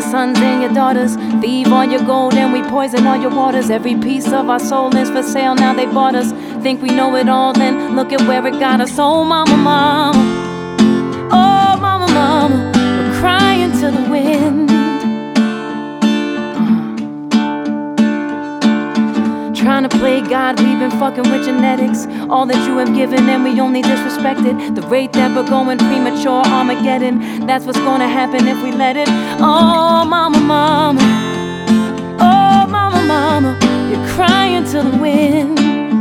sons and your daughters. Thieve all your gold and we poison all your waters. Every piece of our soul is for sale, now they bought us. Think we know it all, then look at where it got us. Oh mama, mama, oh mama, mama, we're crying to the wind. Trying to play God, we've been fucking with genetics. All that you have given and we only disrespected. The rate that we're going, premature Armageddon. That's what's gonna happen if we let it. Oh mama, mama, oh mama, mama, you're crying to the wind.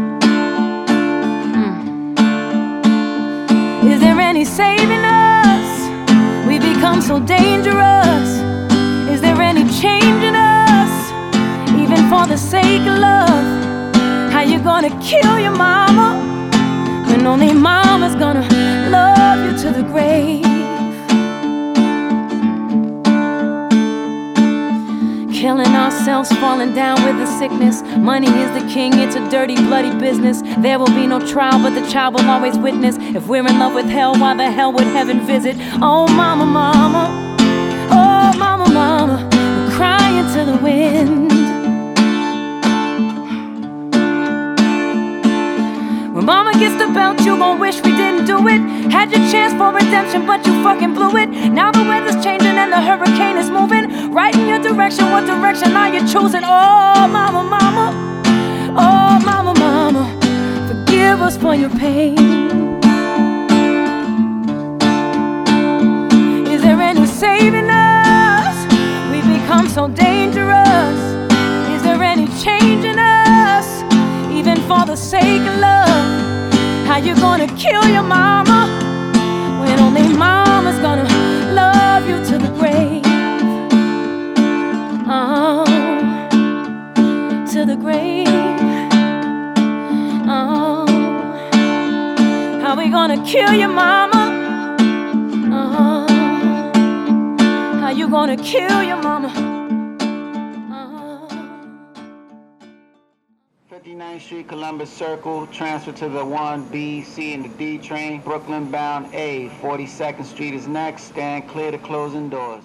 Is there any saving us? We become so dangerous. Is there any changing us? Even for the sake of love. How you gonna kill your mama when only mama's gonna love you to the grave? Killing ourselves, falling down with the sickness. Money is the king, it's a dirty, bloody business. There will be no trial, but the child will always witness. If we're in love with hell, why the hell would heaven visit? Oh mama, mama, oh mama, mama, we're crying to the wind. When mama gets the belt, you gon' wish we didn't do it. Had your chance for redemption, but you fucking blew it. Now the weather's changing and the hurricane is moving right in your direction. What direction are you choosing? Oh mama, mama, oh mama, mama, forgive us for your pain. Is there any saving us? We've become so dangerous. Is there any changing us? Even for the sake of love. How you gonna kill your mama when only mama's gonna love you to the grave? Oh, to the grave. Oh, how we gonna kill your mama? Oh, how you gonna kill your mama? 59th Street, Columbus Circle, transfer to the 1, B, C, and the D train. Brooklyn bound A, 42nd Street is next. Stand clear to closing doors.